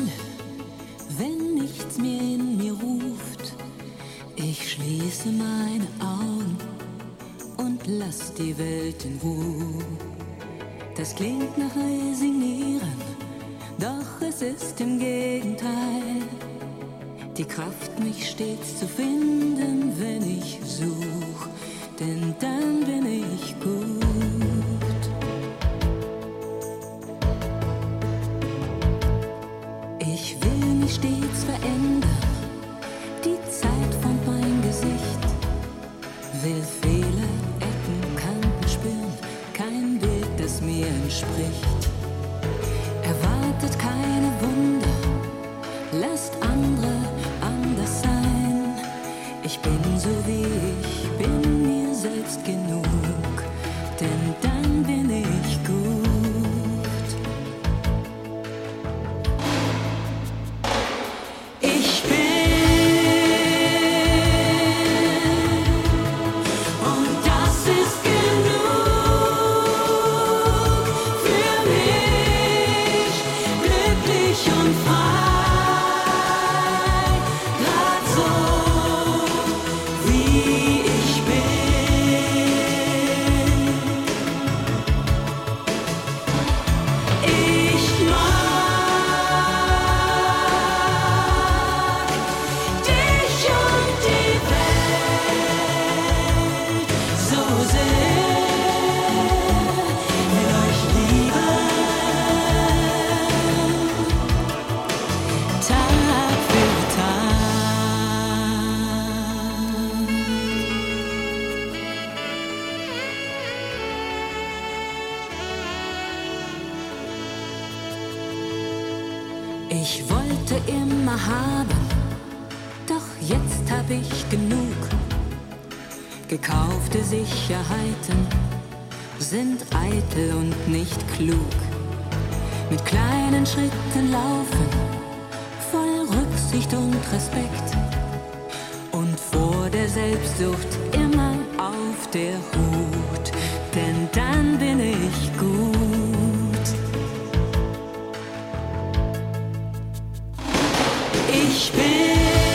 wenn nichts mehr in mir ruft. Ich schließe meine Augen und lass die Welt in Ruhe. Das klingt nach Resignieren, doch es ist im Gegenteil. Die Kraft, mich stets zu finden, wenn ich such, denn dann bin ich gut. Ich will mich stets verändern, die Zeit formt mein Gesicht. Will Fehler, Ecken, Kanten spüren, kein Bild, das mir entspricht. Erwartet keine Wunder, lasst andere anders sein. Ich bin so wie ich bin, mir selbst genug, denn dann bin ich gut. Ich bin, und das ist genug für mich, glücklich und frei, grad so wie ich bin. Ich mag dich und die Welt so sehr, will euch lieben, Tag für Tag. Ich wollte immer haben, doch jetzt hab ich genug. Gekaufte Sicherheiten sind eitel und nicht klug. Mit kleinen Schritten laufen, voll Rücksicht und Respekt. Und vor der Selbstsucht immer auf der Hut, denn dann bin ich gut. Ich bin